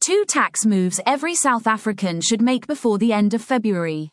2 tax moves every South African should make before the end of February.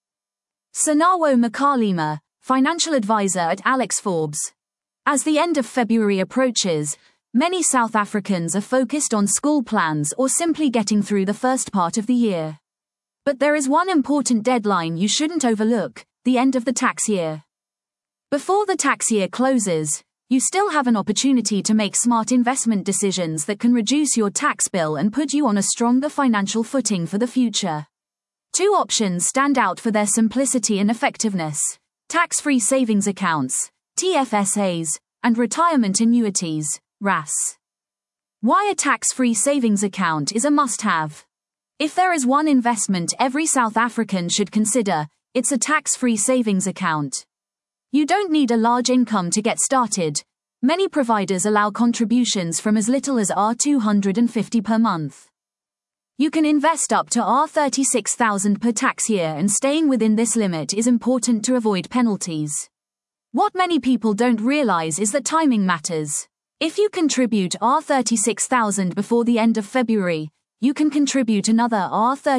Sanawo Makalima, financial advisor at Alex Forbes. As the end of February approaches, many South Africans are focused on school plans or simply getting through the first part of the year. But there is one important deadline you shouldn't overlook: the end of the tax year. Before the tax year closes, you still have an opportunity to make smart investment decisions that can reduce your tax bill and put you on a stronger financial footing for the future. 2 options stand out for their simplicity and effectiveness: tax-free savings accounts, TFSAs, and retirement annuities, RAS. Why a tax-free savings account is a must-have. If there is one investment every South African should consider, it's a tax-free savings account. You don't need a large income to get started. Many providers allow contributions from as little as R250 per month. You can invest up to R36,000 per tax year, and staying within this limit is important to avoid penalties. What many people don't realize is that timing matters. If you contribute R36,000 before the end of February, you can contribute another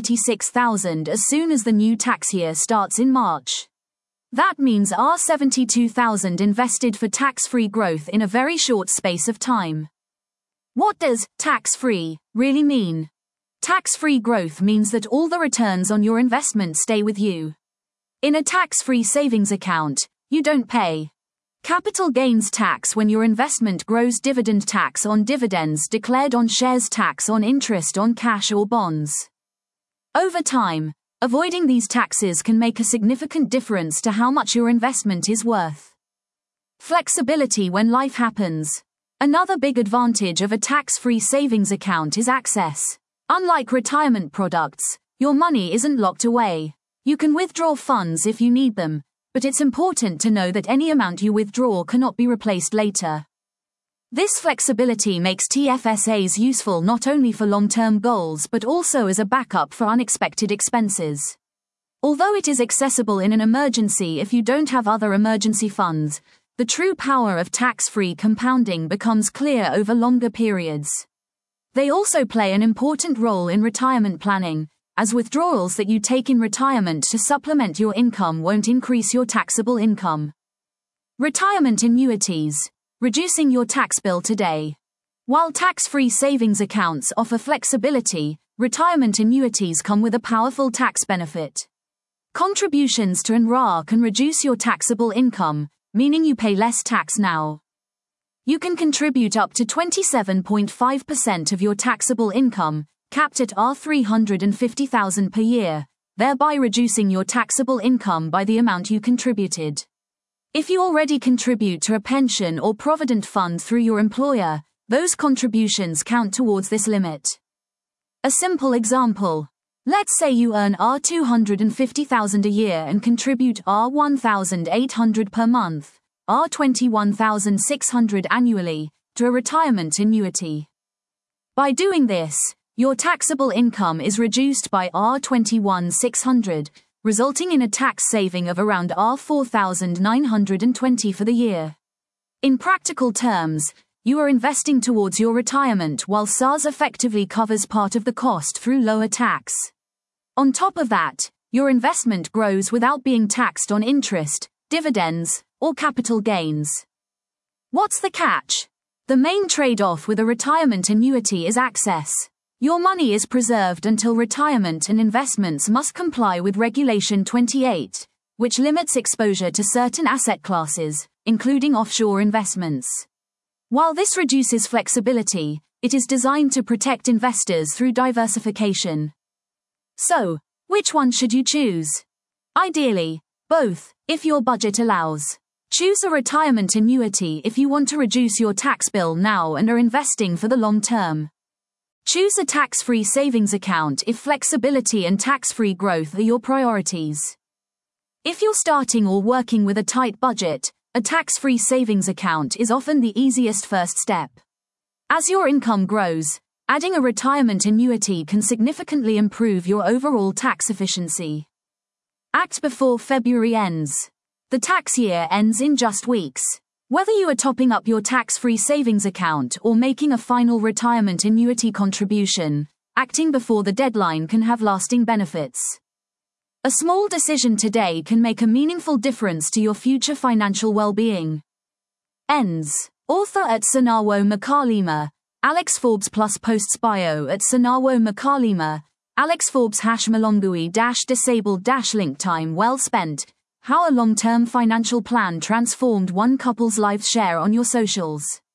R36,000 as soon as the new tax year starts in March. That means R72,000 invested for tax-free growth in a very short space of time. What does tax-free really mean? Tax-free growth means that all the returns on your investment stay with you. In a tax-free savings account, you don't pay capital gains tax when your investment grows, dividend tax on dividends declared on shares, tax on interest on cash or bonds. Over time, avoiding these taxes can make a significant difference to how much your investment is worth. Flexibility when life happens. Another big advantage of a tax-free savings account is access. Unlike retirement products, your money isn't locked away. You can withdraw funds if you need them, but it's important to know that any amount you withdraw cannot be replaced later. This flexibility makes TFSAs useful not only for long-term goals but also as a backup for unexpected expenses. Although it is accessible in an emergency if you don't have other emergency funds, the true power of tax-free compounding becomes clear over longer periods. They also play an important role in retirement planning, as withdrawals that you take in retirement to supplement your income won't increase your taxable income. Retirement annuities. Reducing your tax bill today. While tax-free savings accounts offer flexibility, retirement annuities come with a powerful tax benefit. Contributions to NRA can reduce your taxable income, meaning you pay less tax now. You can contribute up to 27.5% of your taxable income, capped at R350,000 per year, thereby reducing your taxable income by the amount you contributed. If you already contribute to a pension or provident fund through your employer, those contributions count towards this limit. A simple example. Let's say you earn R250,000 a year and contribute R1,800 per month, R21,600 annually, to a retirement annuity. By doing this, your taxable income is reduced by R21,600, resulting in a tax saving of around R4,920 for the year. In practical terms, you are investing towards your retirement while SARS effectively covers part of the cost through lower tax. On top of that, your investment grows without being taxed on interest, dividends, or capital gains. What's the catch? The main trade-off with a retirement annuity is access. Your money is preserved until retirement, and investments must comply with Regulation 28, which limits exposure to certain asset classes, including offshore investments. While this reduces flexibility, it is designed to protect investors through diversification. So, which one should you choose? Ideally, both, if your budget allows. Choose a retirement annuity if you want to reduce your tax bill now and are investing for the long term. Choose a tax-free savings account if flexibility and tax-free growth are your priorities. If you're starting or working with a tight budget, a tax-free savings account is often the easiest first step. As your income grows, adding a retirement annuity can significantly improve your overall tax efficiency. Act before February ends. The tax year ends in just weeks. Whether you are topping up your tax-free savings account or making a final retirement annuity contribution, Acting before the deadline can have lasting benefits. A small decision today can make a meaningful difference to your future financial well-being. Ends. Author at Sanawo Makalima. Alex Forbes plus posts bio at Sanawo Makalima. Alex Forbes #Malongui disabled link time well spent. How a long-term financial plan transformed one couple's life. Share on your socials.